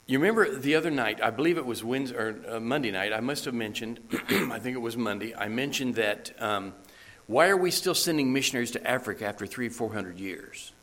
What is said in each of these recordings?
You remember the other night, I believe it was Wednesday or Monday night, I must have mentioned, I think it was Monday, I mentioned that why are we still sending missionaries to Africa after 300-400 years?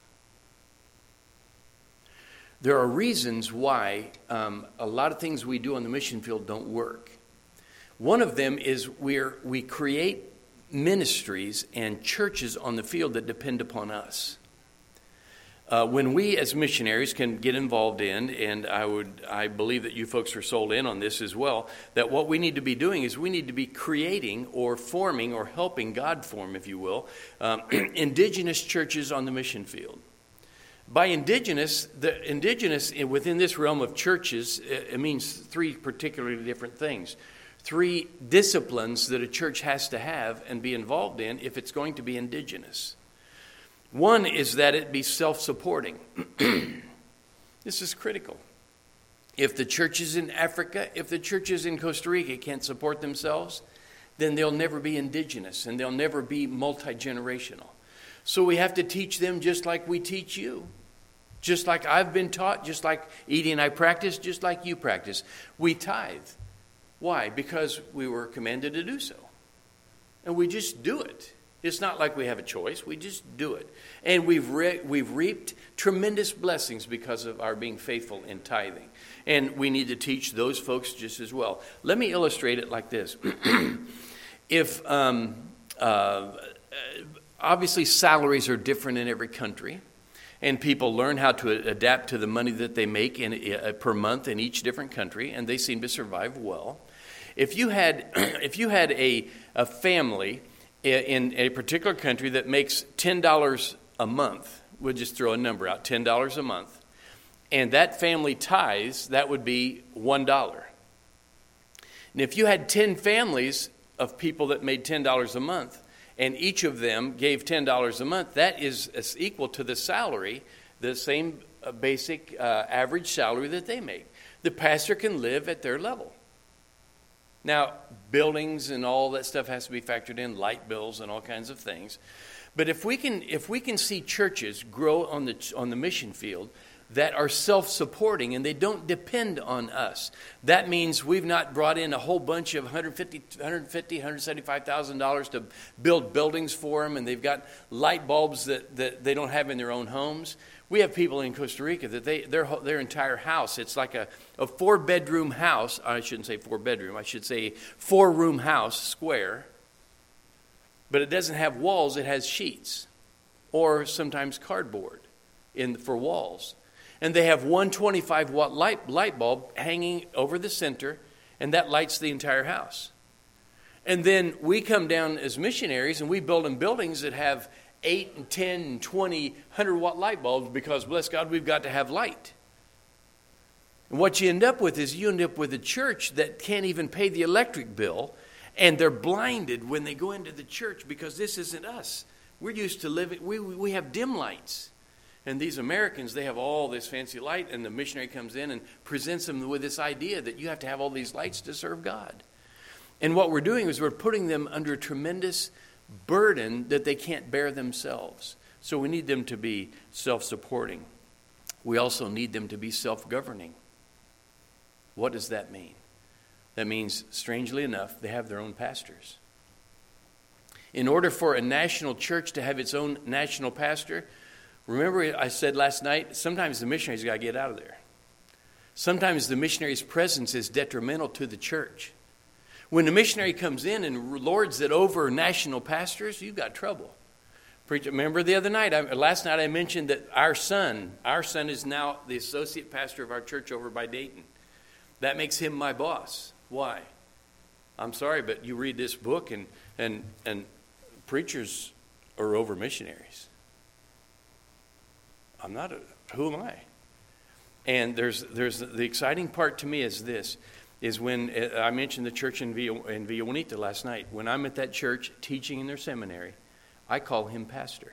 There are reasons why a lot of things we do on the mission field don't work. One of them is we create ministries and churches on the field that depend upon us. When we as missionaries can get involved in, and I believe that you folks are sold in on this as well, that what we need to be doing is we need to be creating or forming or helping God form, if you will, indigenous churches on the mission field. By indigenous, within this realm of churches, it means three particularly different things. Three disciplines that a church has to have and be involved in if it's going to be indigenous. One is that it be self-supporting. This is critical. If the churches in Africa, if the churches in Costa Rica can't support themselves, then they'll never be indigenous and they'll never be multi-generational. So we have to teach them just like we teach you. Just like I've been taught, just like Edie and I practice, just like you practice. We tithe. Why? Because we were commanded to do so. And we just do it. It's not like we have a choice. We just do it. And we've reaped tremendous blessings because of our being faithful in tithing. And we need to teach those folks just as well. Let me illustrate it like this. If obviously salaries are different in every country. And people learn how to adapt to the money that they make per month in each different country, and they seem to survive well. If you had a family in a particular country that makes $10 a month, we'll just throw a number out, $10 a month, and that family tithes, that would be $1. And if you had 10 families of people that made $10 a month, and each of them gave $10 a month, that is equal to the salary, the same basic average salary that they make. The pastor can live at their level. Now, buildings and all that stuff has to be factored in, light bills and all kinds of things. But if we can see churches grow on the mission field that are self-supporting and they don't depend on us. That means we've not brought in a whole bunch of $175,000 to build buildings for them, and they've got light bulbs that they don't have in their own homes. We have people in Costa Rica that their entire house, it's like a 4-bedroom house. I shouldn't say 4-bedroom. I should say 4-room house, square. But it doesn't have walls. It has sheets or sometimes cardboard for walls. And they have one 25-watt light bulb hanging over the center, and that lights the entire house. And then we come down as missionaries, and we build them buildings that have 8 and 10 and 20 100-watt light bulbs because, bless God, we've got to have light. And what you end up with is you end up with a church that can't even pay the electric bill, and they're blinded when they go into the church because this isn't us. We're used to living, we have dim lights. And these Americans, they have all this fancy light, and the missionary comes in and presents them with this idea that you have to have all these lights to serve God. And what we're doing is we're putting them under a tremendous burden that they can't bear themselves. So we need them to be self-supporting. We also need them to be self-governing. What does that mean? That means, strangely enough, they have their own pastors. In order for a national church to have its own national pastor, remember I said last night, sometimes the missionary's got to get out of there. Sometimes the missionary's presence is detrimental to the church. When the missionary comes in and lords it over national pastors, you've got trouble. Remember the other night, last night I mentioned that our son is now the associate pastor of our church over by Dayton. That makes him my boss. Why? I'm sorry, but you read this book and preachers are over missionaries. Who am I? And there's the exciting part to me is this, is when I mentioned the church in Villa Bonita last night. When I'm at that church teaching in their seminary, I call him pastor.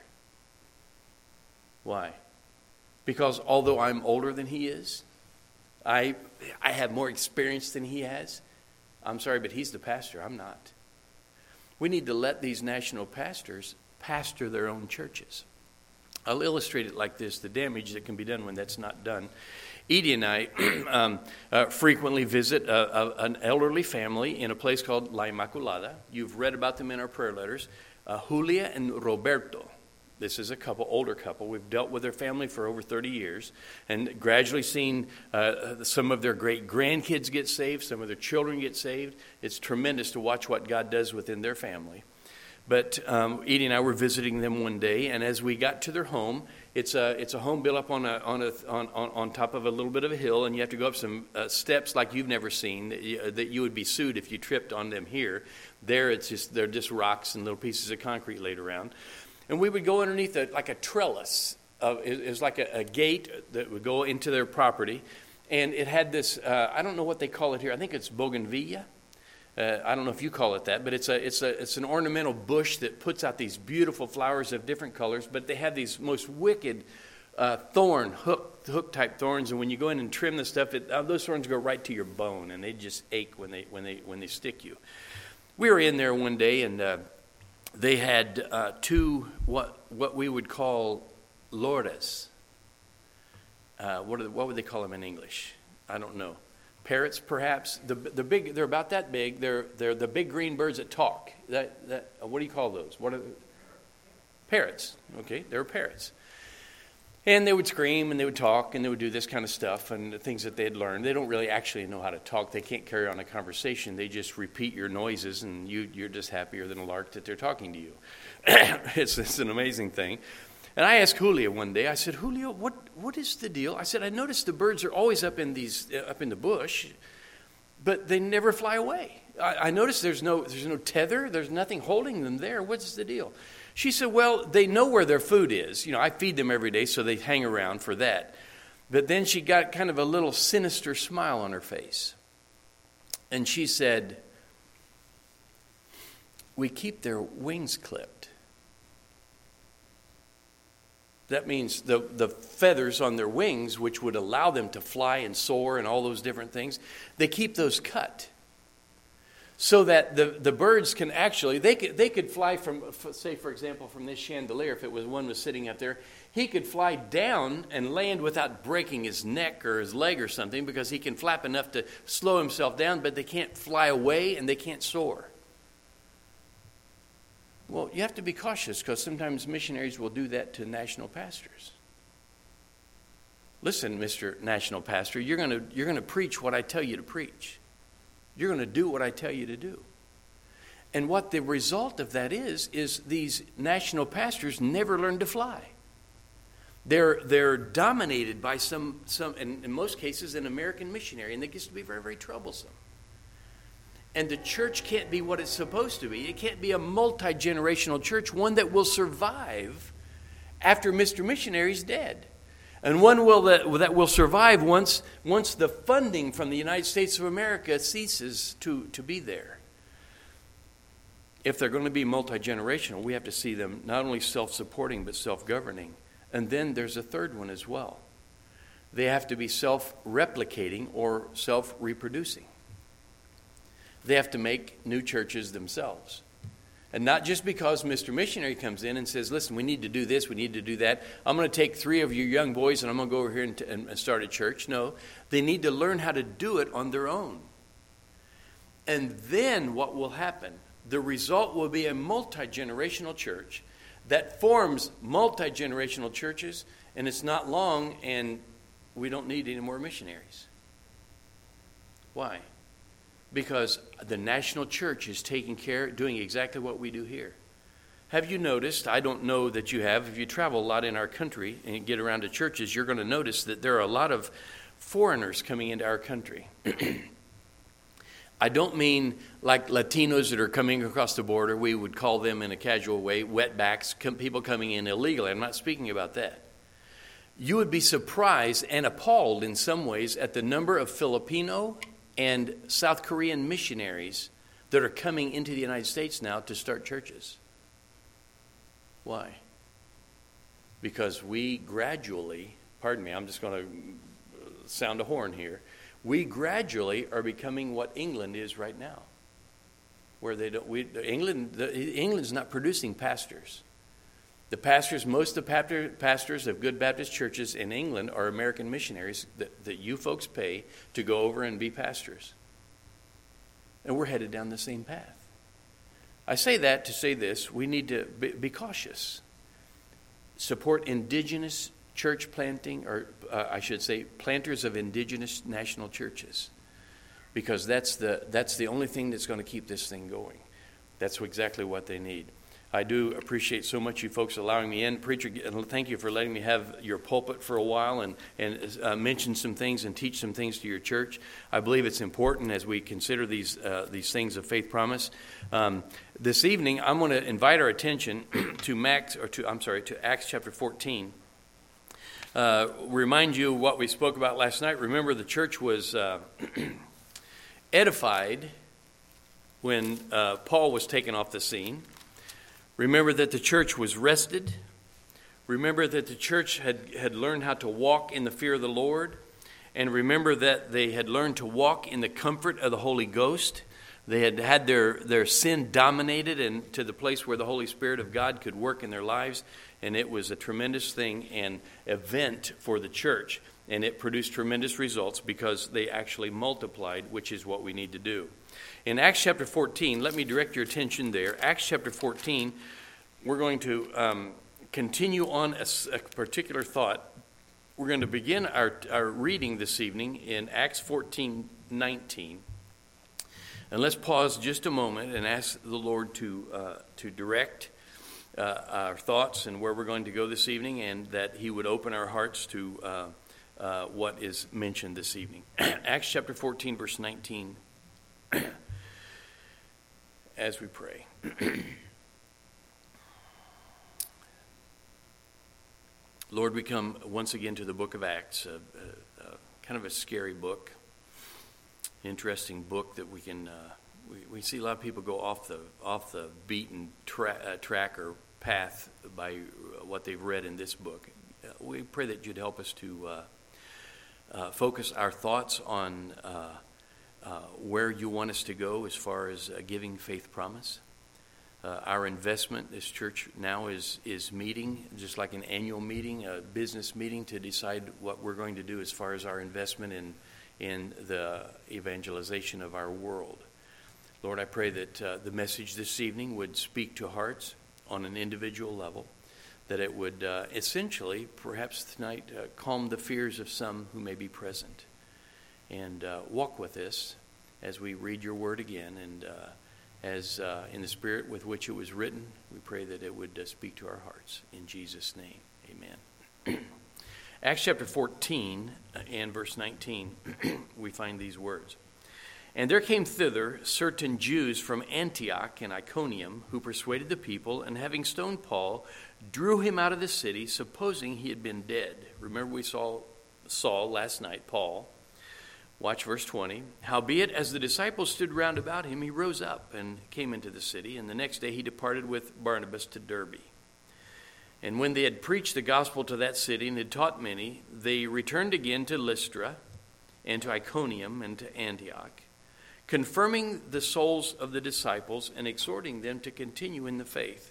Why? Because although I'm older than he is, I have more experience than he has. I'm sorry, but he's the pastor. I'm not. We need to let these national pastors pastor their own churches. I'll illustrate it like this, the damage that can be done when that's not done. Edie and I frequently visit an elderly family in a place called La Inmaculada. You've read about them in our prayer letters. Julia and Roberto. This is a couple, older couple. We've dealt with their family for over 30 years and gradually seen some of their great-grandkids get saved, some of their children get saved. It's tremendous to watch what God does within their family. But Edie and I were visiting them one day, and as we got to their home, it's a home built up on top of a little bit of a hill, and you have to go up some steps like you've never seen that you would be sued if you tripped on them here. There, they're just rocks and little pieces of concrete laid around. And we would go underneath like a trellis. It was like a gate that would go into their property. And it had this, I don't know what they call it here. I think it's bougainvillea. I don't know if you call it that, but it's an ornamental bush that puts out these beautiful flowers of different colors. But they have these most wicked hook type thorns. And when you go in and trim the stuff, those thorns go right to your bone, and they just ache when they stick you. We were in there one day, and they had two what we would call lores. What would they call them in English? I don't know. Parrots, perhaps. The big. They're about that big. They're the big green birds that talk. What do you call those? What are parrots? Okay, they were parrots. And they would scream and they would talk and they would do this kind of stuff and the things that they had learned. They don't really actually know how to talk. They can't carry on a conversation. They just repeat your noises, and you're just happier than a lark that they're talking to you. It's an amazing thing. And I asked Julia one day, I said, Julia, what is the deal? I said, I noticed the birds are always up in the bush, but they never fly away. I noticed there's no tether. There's nothing holding them there. What's the deal? She said, well, they know where their food is. You know, I feed them every day, so they hang around for that. But then she got kind of a little sinister smile on her face. And she said, we keep their wings clipped. That means the feathers on their wings, which would allow them to fly and soar and all those different things, they keep those cut. So that the birds can actually, they could fly from, say, for example, from this chandelier, if it was one was sitting up there, he could fly down and land without breaking his neck or his leg or something, because he can flap enough to slow himself down, but they can't fly away and they can't soar. Well, you have to be cautious, because sometimes missionaries will do that to national pastors. Listen, Mr. National Pastor, you're going to preach what I tell you to preach. You're going to do what I tell you to do. And what the result of that is these national pastors never learn to fly. They're dominated by some in most cases, an American missionary, and that gets to be very, very troublesome. And the church can't be what it's supposed to be. It can't be a multi-generational church, one that will survive after Mr. Missionary's dead. And one that will survive once the funding from the United States of America ceases to be there. If they're going to be multi-generational, we have to see them not only self-supporting but self-governing. And then there's a third one as well. They have to be self-replicating or self-reproducing. They have to make new churches themselves. And not just because Mr. Missionary comes in and says, listen, we need to do this, we need to do that. I'm going to take 3 of your young boys and I'm going to go over here and start a church. No, they need to learn how to do it on their own. And then what will happen? The result will be a multi-generational church that forms multi-generational churches, and it's not long and we don't need any more missionaries. Why? Because the national church is doing exactly what we do here. Have you noticed, I don't know that you have, if you travel a lot in our country and get around to churches, you're going to notice that there are a lot of foreigners coming into our country. I don't mean like Latinos that are coming across the border. We would call them in a casual way, wetbacks, people coming in illegally. I'm not speaking about that. You would be surprised and appalled in some ways at the number of Filipino and South Korean missionaries that are coming into the United States now to start churches. Why? Because we gradually, pardon me, I'm just going to sound a horn here. We gradually are becoming what England is right now, where England's not producing pastors. The pastors, most of the pastors of good Baptist churches in England are American missionaries that you folks pay to go over and be pastors. And we're headed down the same path. I say that to say this: we need to be cautious. Support indigenous church planting, or I should say planters of indigenous national churches, because that's the only thing that's going to keep this thing going. That's exactly what they need. I do appreciate so much you folks allowing me in. Preacher, thank you for letting me have your pulpit for a while and mention some things and teach some things to your church. I believe it's important as we consider these things of faith promise. This evening, I'm going to invite our attention to Acts chapter 14. Remind you what we spoke about last night. Remember, the church was edified when Paul was taken off the scene. Remember that the church was rested. Remember that the church had learned how to walk in the fear of the Lord. And remember that they had learned to walk in the comfort of the Holy Ghost. They had had their sin dominated and to the place where the Holy Spirit of God could work in their lives. And it was a tremendous thing and event for the church. And it produced tremendous results because they actually multiplied, which is what we need to do. In Acts chapter 14, let me direct your attention there. Acts chapter 14, we're going to continue on a particular thought. We're going to begin our reading this evening in Acts 14:19. And let's pause just a moment and ask the Lord to direct our thoughts and where we're going to go this evening, and that He would open our hearts to what is mentioned this evening. Acts chapter 14, verse 19. As we pray. Lord, we come once again to the book of Acts, kind of a scary book, interesting book that we can we see a lot of people go off the beaten track or path by what they've read in this book. We pray that you'd help us to focus our thoughts on where you want us to go as far as giving faith promise. Our investment, this church now is meeting, just like an annual meeting, a business meeting, to decide what we're going to do as far as our investment in the evangelization of our world. Lord, I pray that the message this evening would speak to hearts on an individual level, that it would essentially, perhaps tonight, calm the fears of some who may be present. And walk with us as we read your word again, and as in the spirit with which it was written, we pray that it would speak to our hearts. In Jesus' name, amen. Acts chapter 14 and verse 19, we find these words. And there came thither certain Jews from Antioch and Iconium, who persuaded the people, and having stoned Paul, drew him out of the city, supposing he had been dead. Remember, we saw Saul last night, Paul. Watch verse 20. Howbeit, as the disciples stood round about him, he rose up and came into the city, and the next day he departed with Barnabas to Derbe. And when they had preached the gospel to that city and had taught many, they returned again to Lystra and to Iconium and to Antioch, confirming the souls of the disciples and exhorting them to continue in the faith,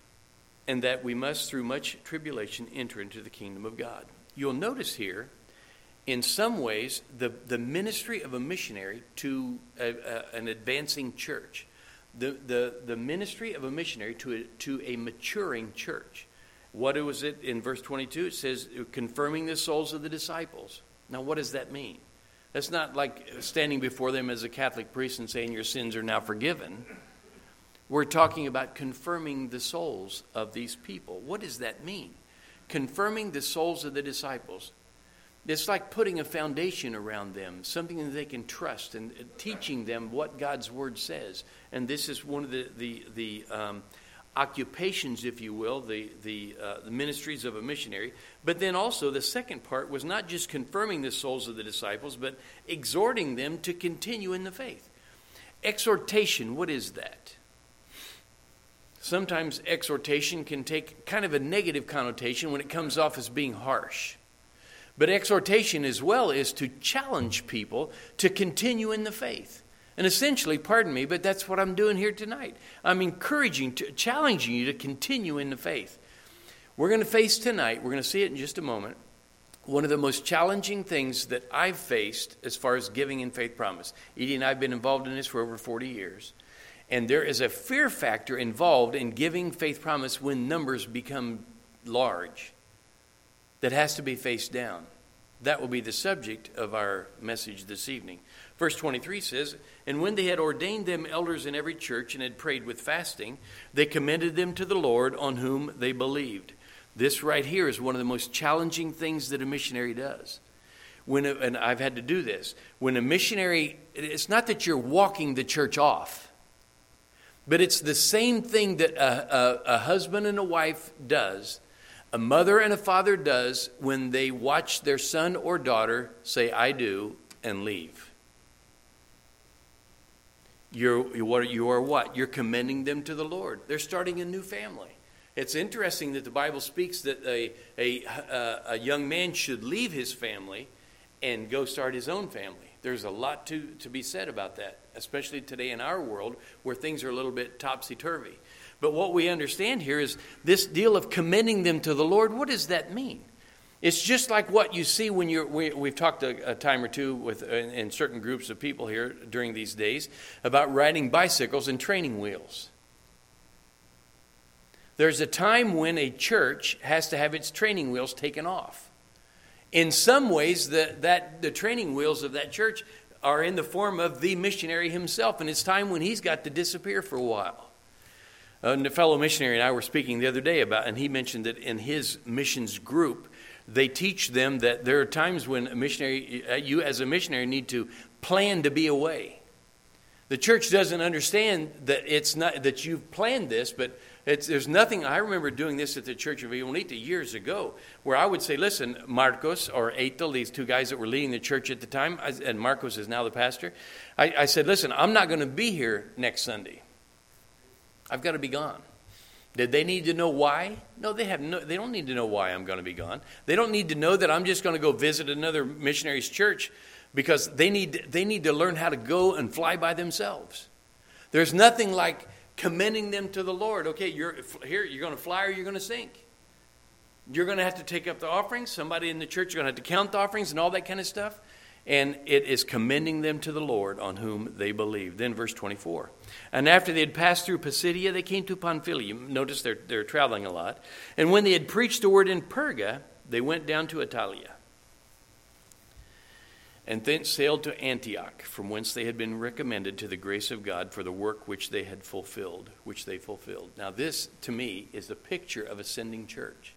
and that we must through much tribulation enter into the kingdom of God. You'll notice here, in some ways, the ministry of a missionary to an advancing church. The ministry of a missionary to a maturing church. What was it in verse 22? It says, confirming the souls of the disciples. Now, what does that mean? That's not like standing before them as a Catholic priest and saying your sins are now forgiven. We're talking about confirming the souls of these people. What does that mean? Confirming the souls of the disciples. It's like putting a foundation around them, something that they can trust, and teaching them what God's Word says. And this is one of the occupations, if you will, the ministries of a missionary. But then also the second part was not just confirming the souls of the disciples, but exhorting them to continue in the faith. Exhortation, what is that? Sometimes exhortation can take kind of a negative connotation when it comes off as being harsh. But exhortation as well is to challenge people to continue in the faith. And essentially, pardon me, but that's what I'm doing here tonight. I'm challenging you to continue in the faith. We're going to face tonight, we're going to see it in just a moment, one of the most challenging things that I've faced as far as giving in Faith Promise. Edie and I have been involved in this for over 40 years. And there is a fear factor involved in giving Faith Promise when numbers become large that has to be faced down. That will be the subject of our message this evening. Verse 23 says, "And when they had ordained them elders in every church and had prayed with fasting, they commended them to the Lord on whom they believed." This right here is one of the most challenging things that a missionary does. And I've had to do this. When a missionary, it's not that you're walking the church off, but it's the same thing that a husband and a wife does, a mother and a father does when they watch their son or daughter say, "I do," and leave. You are what? You're commending them to the Lord. They're starting a new family. It's interesting that the Bible speaks that a young man should leave his family and go start his own family. There's a lot to be said about that, especially today in our world where things are a little bit topsy-turvy. But what we understand here is this deal of commending them to the Lord. What does that mean? It's just like what you see when we've talked a time or two in certain groups of people here during these days about riding bicycles and training wheels. There's a time when a church has to have its training wheels taken off. In some ways, the training wheels of that church are in the form of the missionary himself, and it's time when he's got to disappear for a while. A fellow missionary and I were speaking the other day about, and he mentioned that in his missions group, they teach them that there are times when you as a missionary need to plan to be away. The church doesn't understand that it's not that you've planned this, but there's nothing. I remember doing this at the Church of Ionita years ago, where I would say, "Listen, Marcos or Eitel, these two guys that were leading the church at the time, and Marcos is now the pastor." I said, "Listen, I'm not going to be here next Sunday. I've got to be gone." Did they need to know why? No, they don't need to know why I'm going to be gone. They don't need to know that I'm just going to go visit another missionary's church, because they need to learn how to go and fly by themselves. There's nothing like commending them to the Lord. Okay, you're going to fly or you're going to sink. You're going to have to take up the offerings. Somebody in the church is going to have to count the offerings and all that kind of stuff. And it is commending them to the Lord on whom they believe. Then verse 24. "And after they had passed through Pisidia, they came to Pamphylia." Notice they're traveling a lot. "And when they had preached the word in Perga, they went down to Attalia. And thence sailed to Antioch, from whence they had been recommended to the grace of God for the work which they fulfilled. Now this, to me, is the picture of a sending church.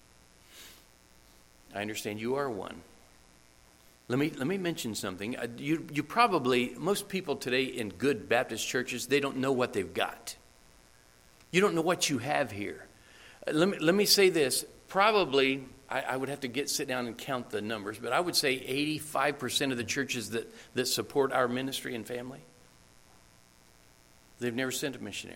I understand you are one. Let me mention something. You probably, most people today in good Baptist churches, they don't know what they've got. You don't know what you have here. Let me say this. Probably, I would have to sit down and count the numbers, but I would say 85% of the churches that support our ministry and family, they've never sent a missionary.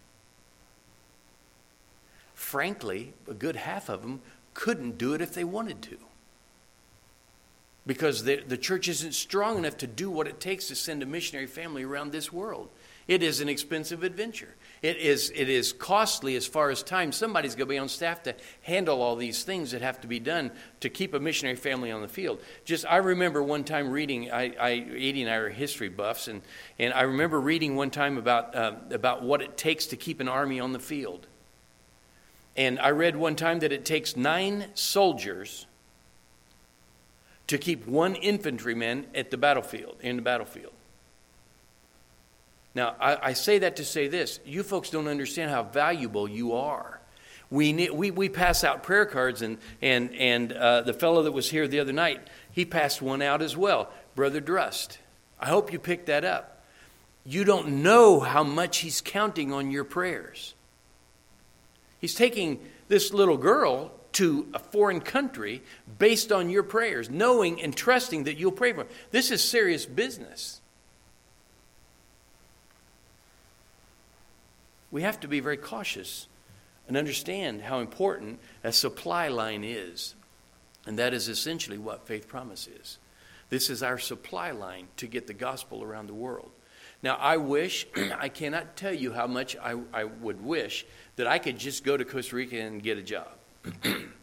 Frankly, a good half of them couldn't do it if they wanted to, because the church isn't strong enough to do what it takes to send a missionary family around this world. It is an expensive adventure. It is costly as far as time. Somebody's going to be on staff to handle all these things that have to be done to keep a missionary family on the field. I remember one time reading, Edie and I are history buffs, and I remember reading one time about what it takes to keep an army on the field. And I read one time that it takes 9 soldiers to keep 1 infantryman in the battlefield. Now, I say that to say this. You folks don't understand how valuable you are. We pass out prayer cards, and the fellow that was here the other night, he passed one out as well, Brother Drust. I hope you picked that up. You don't know how much he's counting on your prayers. He's taking this little girl to a foreign country based on your prayers, knowing and trusting that you'll pray for him. This is serious business. We have to be very cautious and understand how important a supply line is. And that is essentially what Faith Promise is. This is our supply line to get the gospel around the world. Now, I cannot tell you how much I would wish that I could just go to Costa Rica and get a job.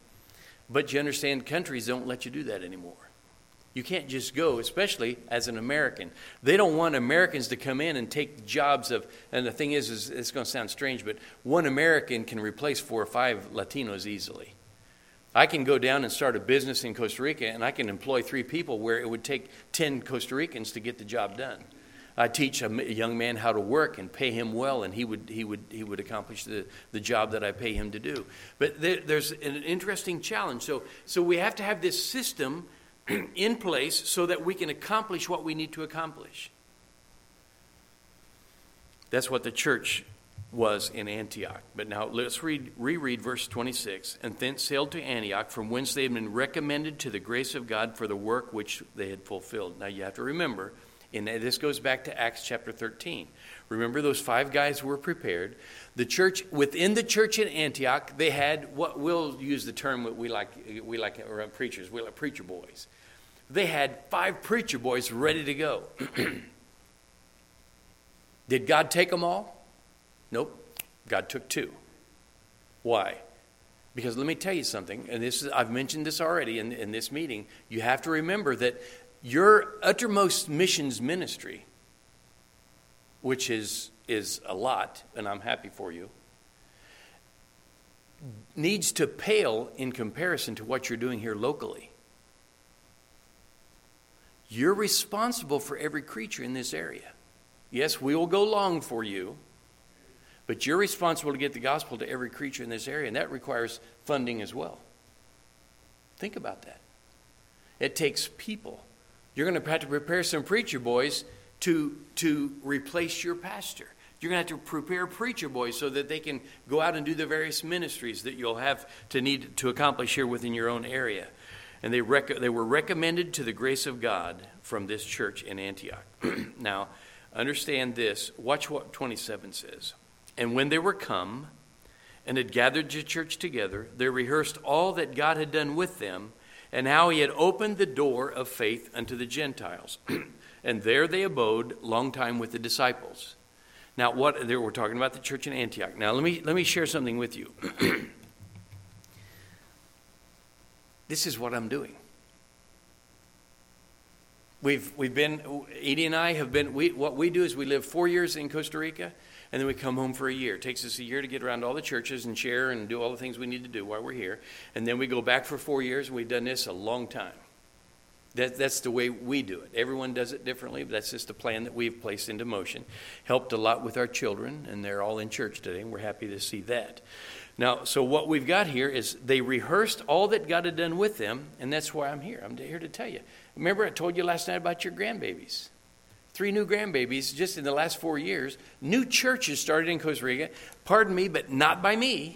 But you understand, countries don't let you do that anymore. You can't just go, especially as an American. They don't want Americans to come in and take jobs of, and the thing is it's going to sound strange, but one American can replace 4 or 5 Latinos easily. I can go down and start a business in Costa Rica, and I can employ 3 people where it would take 10 Costa Ricans to get the job done. I teach a young man how to work and pay him well, and he would accomplish the job that I pay him to do. But there's an interesting challenge. So we have to have this system in place so that we can accomplish what we need to accomplish. That's what the church was in Antioch. But now let's reread verse 26. And thence sailed to Antioch, from whence they had been recommended to the grace of God for the work which they had fulfilled. Now you have to remember, and this goes back to Acts chapter 13. Remember, those 5 guys were prepared. The church, within the church in Antioch, they had what we'll use the term that we like around preachers. We like preacher boys. They had 5 preacher boys ready to go. Did God take them all? Nope. God took 2. Why? Because let me tell you something, and I've mentioned this already in this meeting. You have to remember that your uttermost missions ministry, which is a lot, and I'm happy for you, needs to pale in comparison to what you're doing here locally. You're responsible for every creature in this area. Yes, we will go long for you, but you're responsible to get the gospel to every creature in this area, and that requires funding as well. Think about that. It takes people. You're going to have to prepare some preacher boys to replace your pastor. You're going to have to prepare preacher boys so that they can go out and do the various ministries that you'll have to need to accomplish here within your own area. And they were recommended to the grace of God from this church in Antioch. Now, understand this. Watch what 27 says. And when they were come and had gathered the church together, they rehearsed all that God had done with them, and how he had opened the door of faith unto the Gentiles. And there they abode long time with the disciples. Now, we're talking about the church in Antioch. Now, let me share something with you. This is what I'm doing. Edie and I have been, what we do is we live 4 years in Costa Rica, and then we come home for a year. It takes us a year to get around all the churches and share and do all the things we need to do while we're here. And then we go back for 4 years, and we've done this a long time. That's the way we do it. Everyone does it differently, but that's just a plan that we've placed into motion. Helped a lot with our children, and they're all in church today, and we're happy to see that. Now, so what we've got here is they rehearsed all that God had done with them, and that's why I'm here. I'm here to tell you. Remember I told you last night about your grandbabies. 3 new grandbabies just in the last 4 years. New churches started in Costa Rica. Pardon me, but not by me.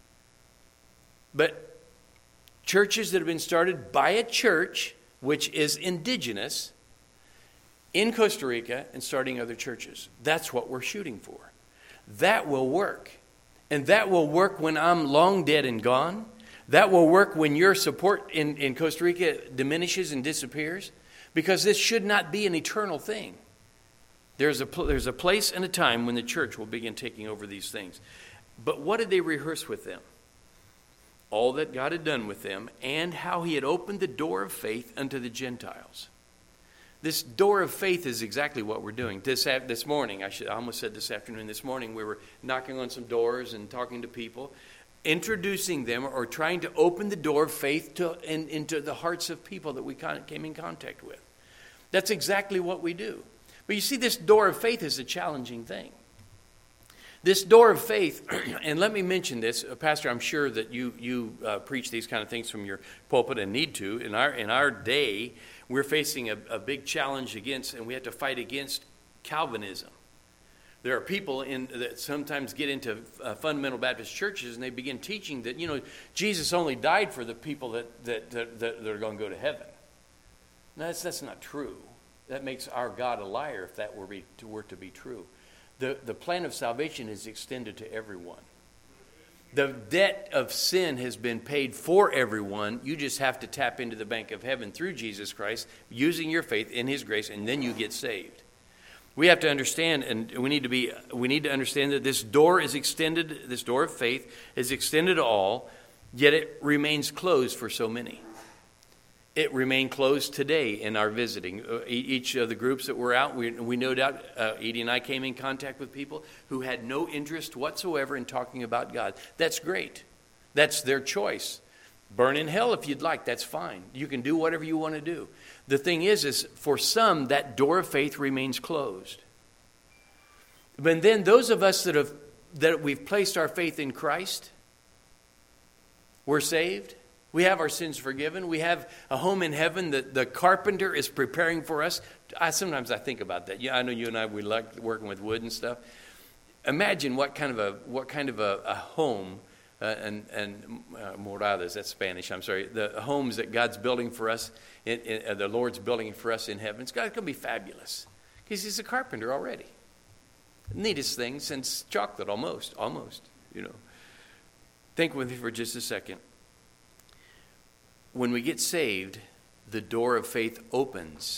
But churches that have been started by a church which is indigenous in Costa Rica and starting other churches. That's what we're shooting for. That will work. And that will work when I'm long dead and gone. That will work when your support in Costa Rica diminishes and disappears. Because this should not be an eternal thing. There's a place and a time when the church will begin taking over these things. But what did they rehearse with them? All that God had done with them, and how he had opened the door of faith unto the Gentiles. This door of faith is exactly what we're doing. This morning, I almost said this afternoon, this morning, we were knocking on some doors and talking to people, introducing them or trying to open the door of faith into the hearts of people that we came in contact with. That's exactly what we do. But you see, this door of faith is a challenging thing. This door of faith, and let me mention this, Pastor, I'm sure that you preach these kind of things from your pulpit and need to. In our day, we're facing a big challenge against, and we have to fight against Calvinism. There are people that sometimes get into fundamental Baptist churches, and they begin teaching that, Jesus only died for the people that are going to go to heaven. No, that's not true. That makes our God a liar if that were to be true. The plan of salvation is extended to everyone. The debt of sin has been paid for everyone. You just have to tap into the bank of heaven through Jesus Christ, using your faith in his grace, and then you get saved. We have to understand, and we need to understand that this door is extended, this door of faith is extended to all, Yet it remains closed for so many. It remained closed today in our visiting. Each of the groups that were out, we no doubt, Edie and I came in contact with people who had no interest whatsoever in talking about God. That's great. That's their choice. Burn in hell if you'd like. That's fine. You can do whatever you want to do. The thing is for some, that door of faith remains closed. But then those of us that we've placed our faith in Christ, we're saved. We have our sins forgiven. We have a home in heaven that the carpenter is preparing for us. Sometimes I think about that. Yeah, I know you and I, we like working with wood and stuff. Imagine what kind of a home and moradas, that's Spanish, I'm sorry, the homes that God's building for us, the Lord's building for us in heaven. It's going to be fabulous because he's a carpenter already. Neatest thing since chocolate, almost, you know. Think with me for just a second. When we get saved, the door of faith opens.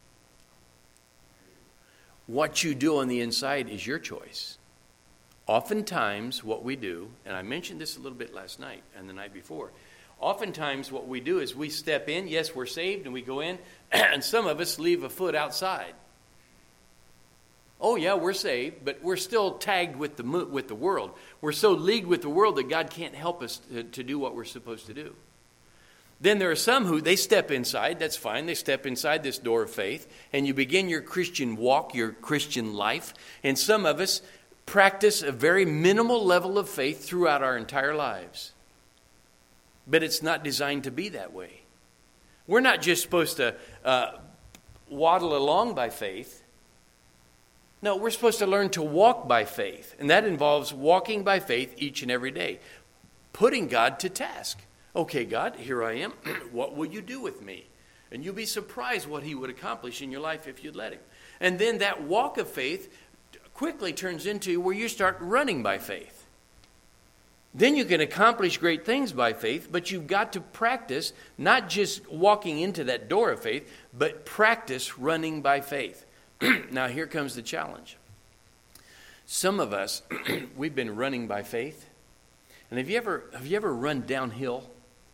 What you do on the inside is your choice. Oftentimes, what we do, and I mentioned this a little bit last night and the night before, oftentimes what we do is we step in, yes, we're saved, and we go in, and some of us leave a foot outside. Oh, yeah, we're saved, but we're still tagged with the world. We're so leagued with the world that God can't help us to do what we're supposed to do. Then there are some who, they step inside, that's fine, they step inside this door of faith, and you begin your Christian walk, your Christian life, and some of us practice a very minimal level of faith throughout our entire lives. But it's not designed to be that way. We're not just supposed to waddle along by faith. No, we're supposed to learn to walk by faith. And that involves walking by faith each and every day. Putting God to task. Okay, God, here I am. What will you do with me? And you'll be surprised what he would accomplish in your life if you'd let him. And then that walk of faith quickly turns into where you start running by faith. Then you can accomplish great things by faith, but you've got to practice not just walking into that door of faith, but practice running by faith. Now, here comes the challenge. Some of us, we've been running by faith. And have you ever run downhill?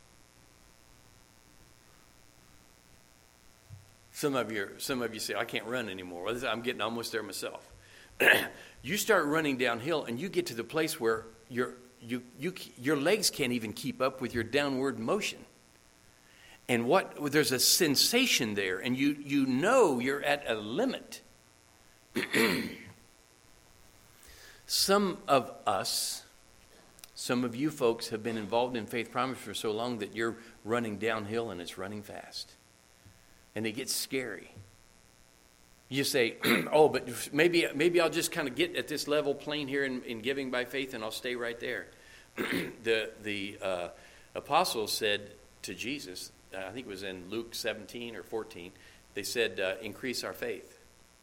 Some of you say, I can't run anymore. Well, I'm getting almost there myself. You start running downhill and you get to the place where your legs can't even keep up with your downward motion. And there's a sensation there, and you know you're at a limit. Some of you folks have been involved in Faith Promise for so long that you're running downhill and it's running fast. And it gets scary. You say, oh, but maybe I'll just kind of get at this level plane here in giving by faith and I'll stay right there. The apostles said to Jesus, I think it was in Luke 17 or 14, they said, increase our faith.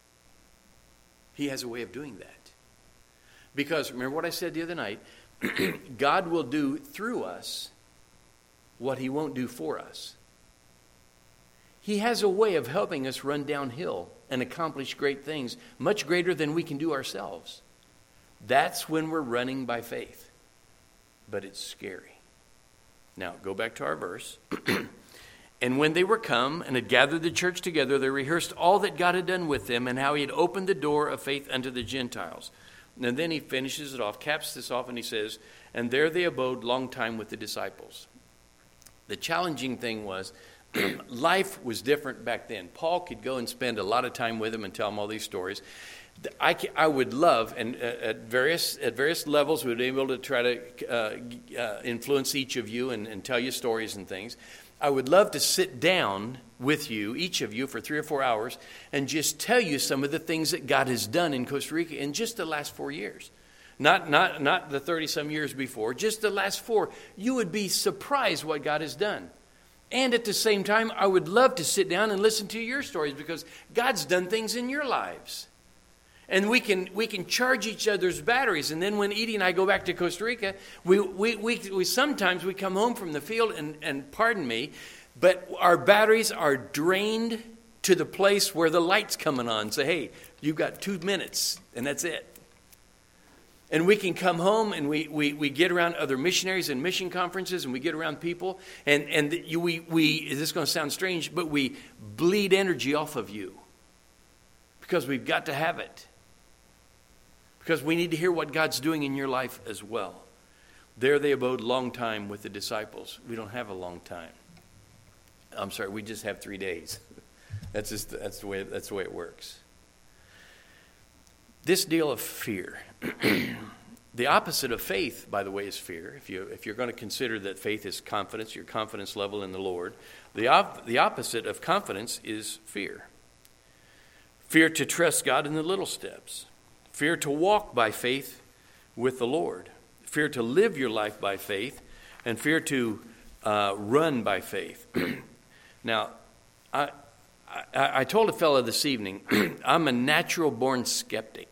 He has a way of doing that. Because, remember what I said the other night, God will do through us what he won't do for us. He has a way of helping us run downhill and accomplish great things, much greater than we can do ourselves. That's when we're running by faith. But it's scary. Now, go back to our verse. And when they were come and had gathered the church together, they rehearsed all that God had done with them and how he had opened the door of faith unto the Gentiles. And then he finishes it off, caps this off, and he says, and there they abode long time with the disciples. The challenging thing was, life was different back then. Paul could go and spend a lot of time with them and tell them all these stories. I would love, and at various levels, we would be able to try to influence each of you and tell you stories and things. I would love to sit down with you, each of you, for 3 or 4 hours and just tell you some of the things that God has done in Costa Rica in just the last 4 years. Not the 30-some years before, just the last 4. You would be surprised what God has done. And at the same time, I would love to sit down and listen to your stories because God's done things in your lives. And we can charge each other's batteries. And then when Edie and I go back to Costa Rica, we sometimes we come home from the field and pardon me, but our batteries are drained to the place where the light's coming on. Say, hey, you've got 2 minutes, and that's it. And we can come home and we get around other missionaries and mission conferences, and we get around people, and this is going to sound strange, but we bleed energy off of you because we've got to have it. Because we need to hear what God's doing in your life as well. There they abode long time with the disciples. We don't have a long time. I'm sorry, we just have 3 days. That's the way it works. This deal of fear. The opposite of faith, by the way, is fear. If you're going to consider that faith is confidence, your confidence level in the Lord, the opposite of confidence is fear. Fear to trust God in the little steps. Fear to walk by faith with the Lord. Fear to live your life by faith, and fear to run by faith. Now, I told a fellow this evening, I'm a natural-born skeptic.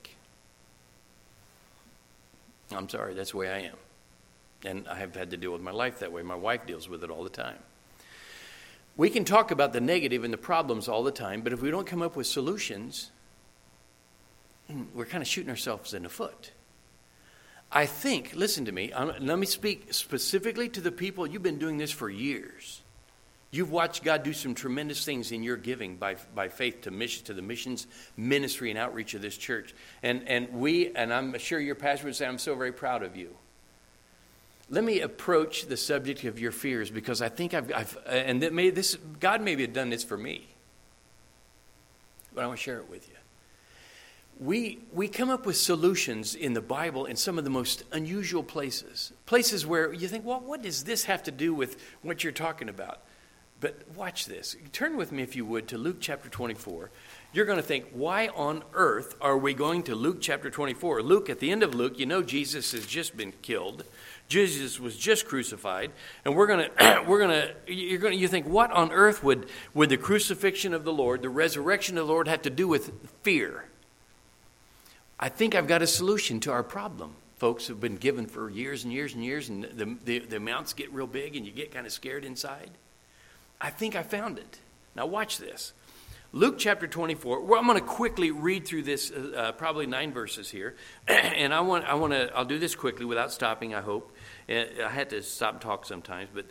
I'm sorry, that's the way I am. And I have had to deal with my life that way. My wife deals with it all the time. We can talk about the negative and the problems all the time, but if we don't come up with solutions, we're kind of shooting ourselves in the foot. I think, listen to me, let me speak specifically to the people, you've been doing this for years. You've watched God do some tremendous things in your giving by faith to the missions ministry and outreach of this church. And I'm sure your pastor would say, I'm so very proud of you. Let me approach the subject of your fears, because I think God maybe had done this for me. But I want to share it with you. We come up with solutions in the Bible in some of the most unusual places. Places where you think, well, what does this have to do with what you're talking about? But watch this. Turn with me, if you would, to Luke chapter 24. You're going to think, why on earth are we going to Luke chapter 24? Luke, at the end of Luke, you know Jesus has just been killed. Jesus was just crucified. And you think, what on earth would the crucifixion of the Lord, the resurrection of the Lord, have to do with fear? I think I've got a solution to our problem. Folks have been given for years and years and years, and the amounts get real big, and you get kind of scared inside. I think I found it. Now watch this. Luke chapter 24. Well, I'm going to quickly read through this, probably 9 verses here, and I'll do this quickly without stopping. I hope. I had to stop and talk sometimes, but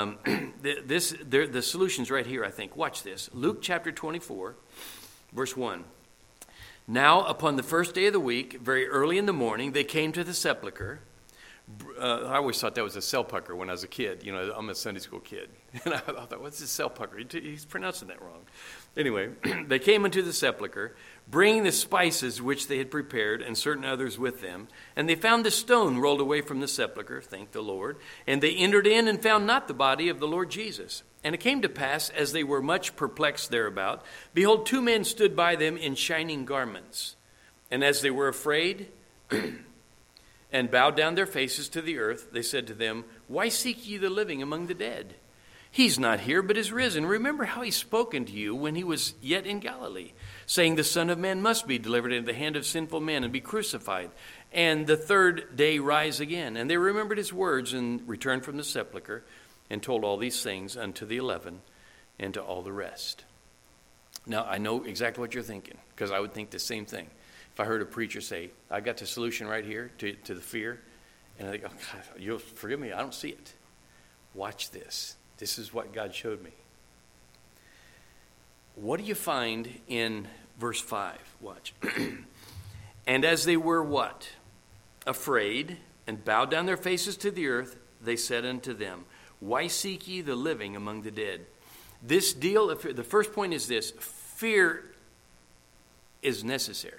the solution's right here. I think. Watch this. Luke chapter 24, verse 1. Now, upon the first day of the week, very early in the morning, they came to the sepulchre. I always thought that was a sepulchre when I was a kid. You know, I'm a Sunday school kid. And I thought, what's this sepulchre? He's pronouncing that wrong. Anyway, they came into the sepulchre, bringing the spices which they had prepared, and certain others with them. And they found the stone rolled away from the sepulchre, thank the Lord. And they entered in and found not the body of the Lord Jesus. And it came to pass, as they were much perplexed thereabout, behold, 2 men stood by them in shining garments. And as they were afraid and bowed down their faces to the earth, they said to them, Why seek ye the living among the dead? He's not here, but is risen. Remember how he spoke unto you when he was yet in Galilee, saying, The Son of Man must be delivered into the hand of sinful men and be crucified, and the 3rd day rise again. And they remembered his words and returned from the sepulchre, and told all these things unto the 11 and to all the rest. Now, I know exactly what you're thinking, because I would think the same thing. If I heard a preacher say, I got the solution right here to the fear, and I think, oh, God, you'll forgive me, I don't see it. Watch this. This is what God showed me. What do you find in verse 5? Watch. And as they were what? Afraid, and bowed down their faces to the earth, they said unto them, Why seek ye the living among the dead? This deal, the first point is this: fear is necessary.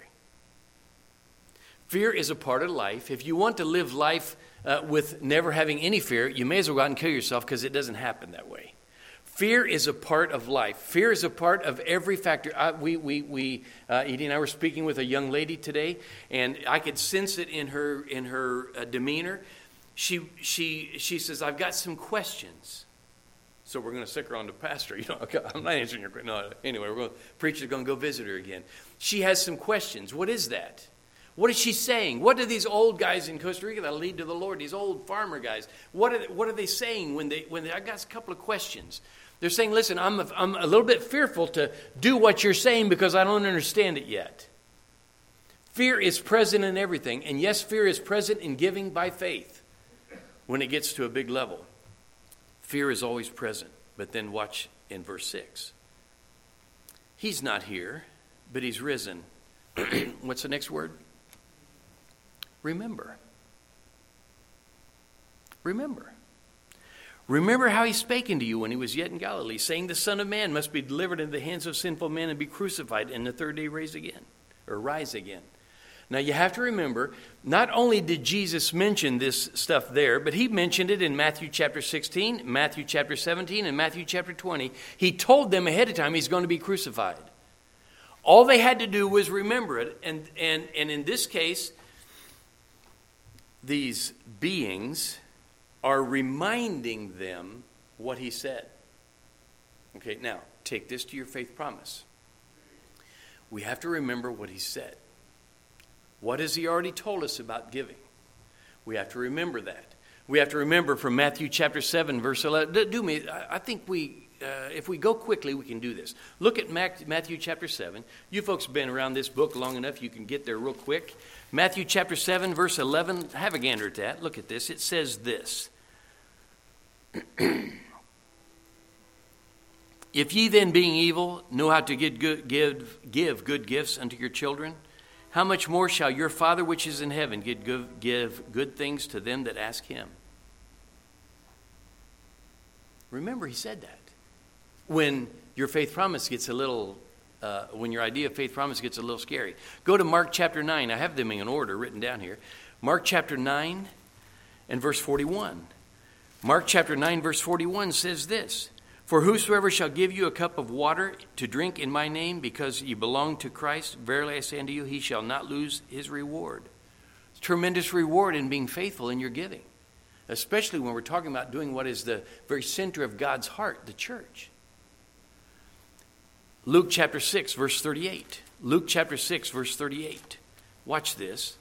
Fear is a part of life. If you want to live life with never having any fear, you may as well go out and kill yourself, because it doesn't happen that way. Fear is a part of life. Fear is a part of every factor. Edie and I were speaking with a young lady today, and I could sense it in her demeanor. She says, I've got some questions. So we're going to stick her on to pastor. I'm not answering your question. No, anyway, preacher's going to go visit her again. She has some questions. What is that? What is she saying? What do these old guys in Costa Rica that lead to the Lord, these old farmer guys, what are they saying when they? I got a couple of questions. They're saying, listen, I'm a little bit fearful to do what you're saying because I don't understand it yet. Fear is present in everything. And yes, fear is present in giving by faith when it gets to a big level. Fear is always present. But then watch in verse 6. He's not here, but he's risen. What's the next word? Remember. Remember. Remember how he spake unto you when he was yet in Galilee, saying, the Son of Man must be delivered into the hands of sinful men and be crucified, and the third day rise again. Now you have to remember, not only did Jesus mention this stuff there, but he mentioned it in Matthew chapter 16, Matthew chapter 17, and Matthew chapter 20. He told them ahead of time he's going to be crucified. All they had to do was remember it. And in this case, these beings are reminding them what he said. Okay, now, take this to your faith promise. We have to remember what he said. What has he already told us about giving? We have to remember that. We have to remember from Matthew chapter 7, verse 11. I think if we go quickly, we can do this. Look at Matthew chapter 7. You folks have been around this book long enough, you can get there real quick. Matthew chapter 7, verse 11. Have a gander at that. Look at this. It says this. If ye then, being evil, know how to give good gifts unto your children, how much more shall your Father which is in heaven give good things to them that ask him? Remember, he said that. When your faith promise gets a little, when your idea of faith promise gets a little scary. Go to Mark chapter 9. I have them in order written down here. Mark chapter 9 and verse 41. Mark chapter 9 verse 41 says this. For whosoever shall give you a cup of water to drink in my name, because ye belong to Christ, verily I say unto you, he shall not lose his reward. It's a tremendous reward in being faithful in your giving, especially when we're talking about doing what is the very center of God's heart, the church. Luke chapter 6, verse 38. Luke chapter 6, verse 38. Watch this.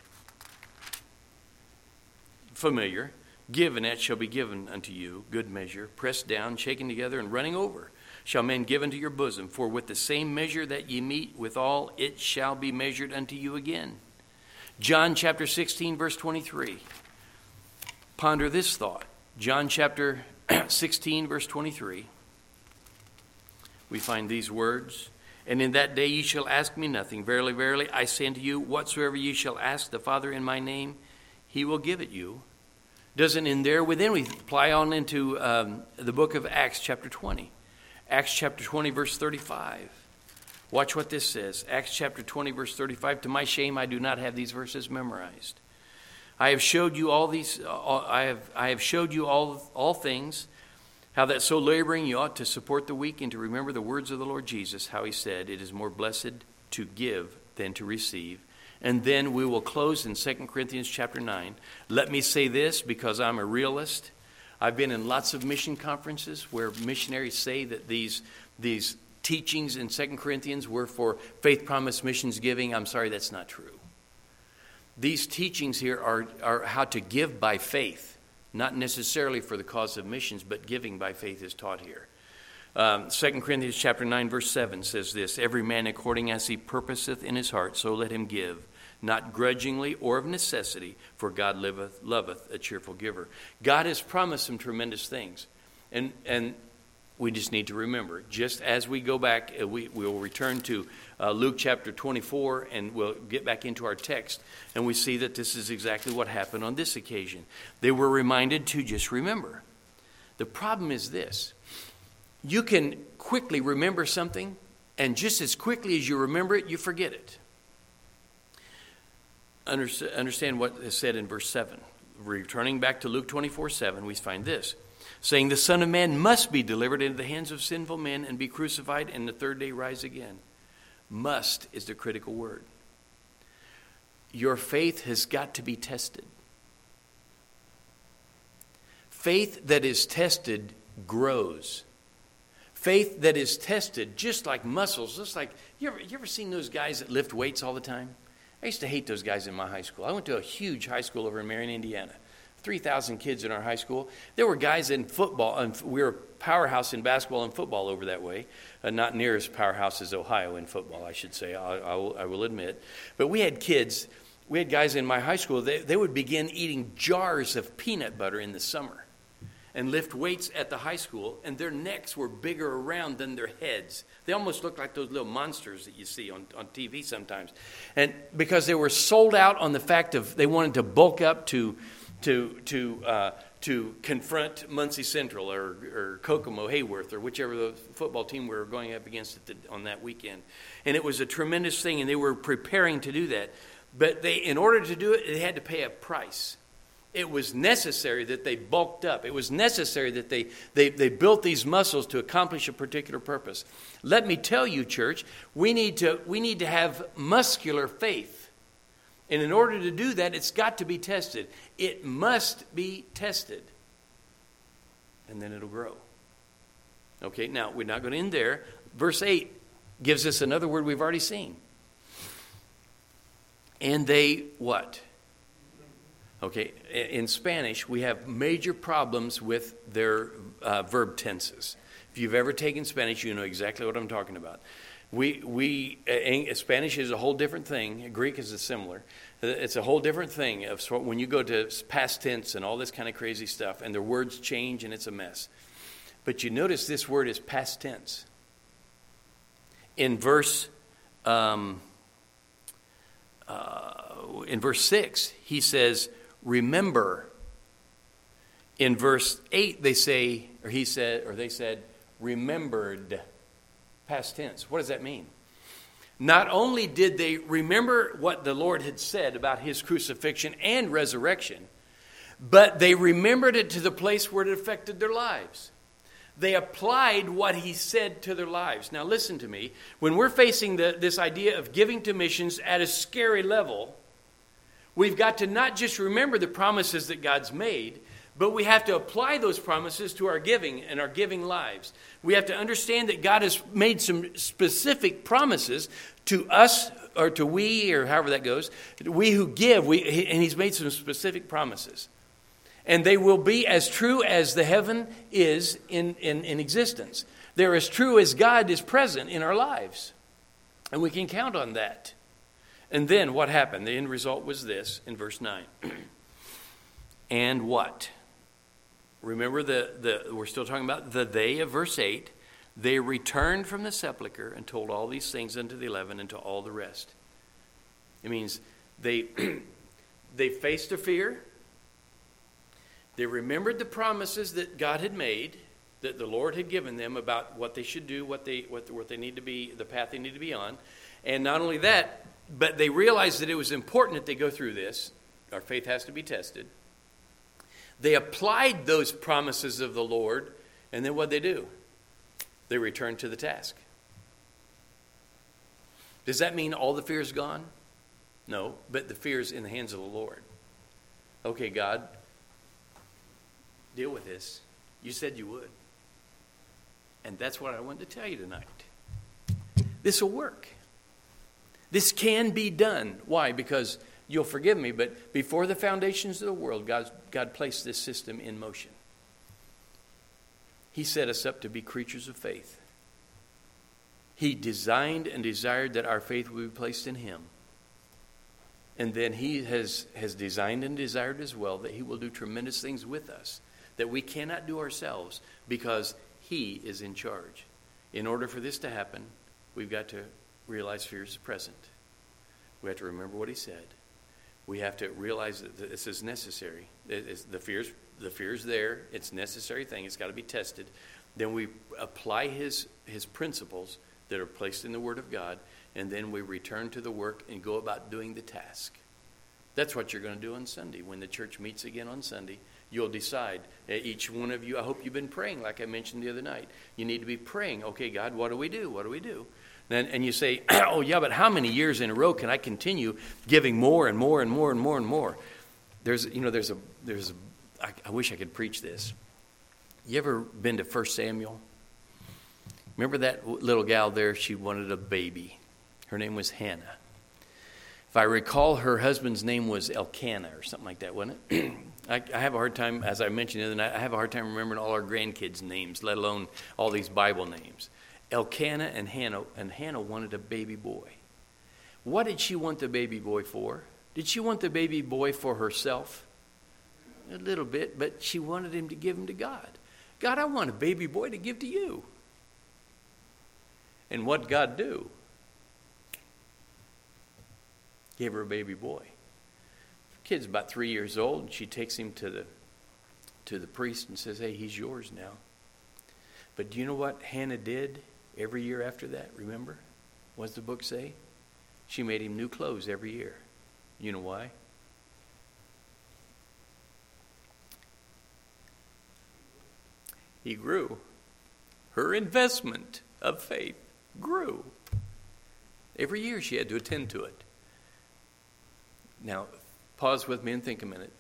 Familiar. Give, and that shall be given unto you, good measure, pressed down, shaken together, and running over, shall men give unto your bosom. For with the same measure that ye meet withal, it shall be measured unto you again. John chapter 16, verse 23. Ponder this thought. John chapter 16, verse 23. We find these words. And in that day ye shall ask me nothing. Verily, verily, I say unto you, whatsoever ye shall ask the Father in my name, he will give it you. Doesn't end there. Then we fly on into the book of Acts chapter 20. Acts chapter 20, verse 35. Watch what this says. Acts chapter 20, verse 35. To my shame, I do not have these verses memorized. I have showed you all these. I have showed you all things. How that so laboring you ought to support the weak and to remember the words of the Lord Jesus. How he said, it is more blessed to give than to receive. And then we will close in 2 Corinthians chapter 9. Let me say this because I'm a realist. I've been in lots of mission conferences where missionaries say that these teachings in 2 Corinthians were for faith promise missions giving. I'm sorry, that's not true. These teachings here are how to give by faith, not necessarily for the cause of missions, but giving by faith is taught here. 2 Corinthians chapter 9, verse 7 says this, every man according as he purposeth in his heart, so let him give, not grudgingly or of necessity, for God loveth a cheerful giver. God has promised some tremendous things. And we just need to remember, just as we go back, we will return to Luke chapter 24, and we'll get back into our text, and we see that this is exactly what happened on this occasion. They were reminded to just remember. The problem is this. You can quickly remember something, and just as quickly as you remember it, you forget it. Understand what is said in verse 7. Returning back to Luke 24:7, we find this. Saying, the Son of Man must be delivered into the hands of sinful men and be crucified, and the third day rise again. Must is the critical word. Your faith has got to be tested. Faith that is tested grows. Faith that is tested, just like muscles, just like, you ever seen those guys that lift weights all the time? I used to hate those guys in my high school. I went to a huge high school over in Marion, Indiana. 3,000 kids in our high school. There were guys in football, and we were a powerhouse in basketball and football over that way. Not near as powerhouse as Ohio in football, I should say, I will admit. But we had kids, we had guys in my high school, they would begin eating jars of peanut butter in the summer and lift weights at the high school, and their necks were bigger around than their heads. They almost looked like those little monsters that you see on TV sometimes. And because they were sold out on the fact of they wanted to bulk up to confront Muncie Central or Kokomo Hayworth or whichever the football team we were going up against on that weekend. And it was a tremendous thing, and they were preparing to do that. But in order to do it, they had to pay a price. It was necessary that they bulked up. It was necessary that they built these muscles to accomplish a particular purpose. Let me tell you, church, we need to have muscular faith. And in order to do that, it's got to be tested. It must be tested. And then it'll grow. Okay, now we're not going to end there. Verse 8 gives us another word we've already seen. And they what? Okay, in Spanish, we have major problems with their verb tenses. If you've ever taken Spanish, you know exactly what I'm talking about. Spanish is a whole different thing. Greek is similar. It's a whole different thing when you go to past tense and all this kind of crazy stuff, and the words change and it's a mess. But you notice this word is past tense. In verse 6, he says, remember. In verse 8, they said, remembered. Past tense. What does that mean? Not only did they remember what the Lord had said about his crucifixion and resurrection, but they remembered it to the place where it affected their lives. They applied what he said to their lives. Now listen to me. When we're facing this idea of giving to missions at a scary level, we've got to not just remember the promises that God's made, but we have to apply those promises to our giving and our giving lives. We have to understand that God has made some specific promises to us, or to we, or however that goes. We who give, and he's made some specific promises. And they will be as true as the heaven is in existence. They're as true as God is present in our lives. And we can count on that. And then what happened? The end result was this in verse 9. And what? Remember, we're still talking about the they of verse 8. They returned from the sepulchre and told all these things unto the 11 and to all the rest. It means they faced their fear. They remembered the promises that God had made, that the Lord had given them about what they should do, what they need to be, the path they need to be on. And not only that, but they realized that it was important that they go through this. Our faith has to be tested. They applied those promises of the Lord, and then what did they do? They returned to the task. Does that mean all the fear is gone? No, but the fear is in the hands of the Lord. Okay, God, deal with this. You said you would. And that's what I wanted to tell you tonight. This will work. This can be done. Why? Because you'll forgive me, but before the foundations of the world, God placed this system in motion. He set us up to be creatures of faith. He designed and desired that our faith would be placed in him. And then he has designed and desired as well that he will do tremendous things with us that we cannot do ourselves because he is in charge. In order for this to happen, we've got to realize fear is present. We have to remember what he said. We have to realize that this is necessary. The fear's there. It's a necessary thing. It's got to be tested. Then we apply his principles that are placed in the Word of God, and then we return to the work and go about doing the task. That's what you're going to do on Sunday. When the church meets again on Sunday, you'll decide. Each one of you, I hope you've been praying like I mentioned the other night. You need to be praying, okay, God, what do we do? What do we do? And you say, oh, yeah, but how many years in a row can I continue giving more and more and more and more and more? I wish I could preach this. You ever been to 1 Samuel? Remember that little gal there? She wanted a baby. Her name was Hannah. If I recall, her husband's name was Elkanah or something like that, wasn't it? I have a hard time, as I mentioned the other night, I have a hard time remembering all our grandkids' names, let alone all these Bible names. Elkanah and Hannah wanted a baby boy. What did she want the baby boy for? Did she want the baby boy for herself? A little bit, but she wanted him to give him to God. God, I want a baby boy to give to you. And what God do? Gave her a baby boy. The kid's about 3 years old, and she takes him to the priest and says, hey, he's yours now. But do you know what Hannah did every year after that? Remember? What does the book say? She made him new clothes every year. You know why? He grew. Her investment of faith grew. Every year she had to attend to it. Now, pause with me and think a minute.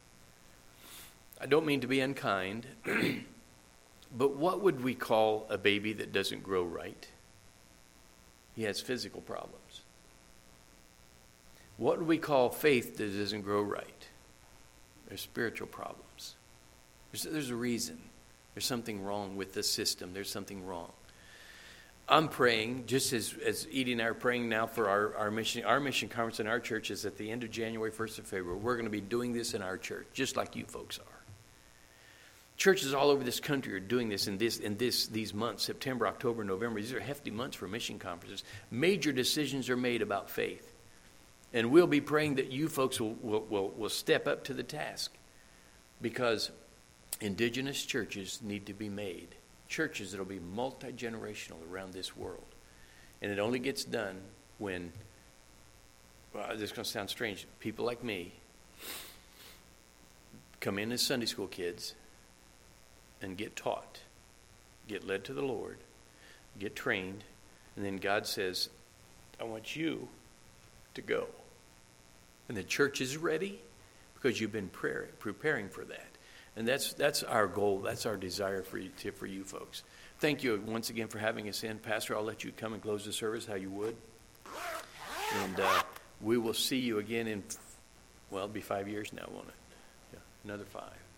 I don't mean to be unkind, but what would we call a baby that doesn't grow right? He has physical problems. What would we call faith that doesn't grow right? There's spiritual problems. There's a reason. There's something wrong with the system. There's something wrong. I'm praying, just as Edie and I are praying now for our mission conference in our church is at the end of January, 1st of February. We're going to be doing this in our church, just like you folks are. Churches all over this country are doing this in these months, September, October, November. These are hefty months for mission conferences. Major decisions are made about faith. And we'll be praying that you folks will step up to the task, because indigenous churches need to be made. Churches that will be multi-generational around this world. And it only gets done when, well, this is going to sound strange, people like me come in as Sunday school kids and get taught, get led to the Lord, get trained, and then God says, I want you to go. And the church is ready because you've been preparing for that. And that's our goal. That's our desire for you folks. Thank you once again for having us in. Pastor, I'll let you come and close the service how you would. And we will see you again in, well, it'll be 5 years now, won't it? Yeah, another 5.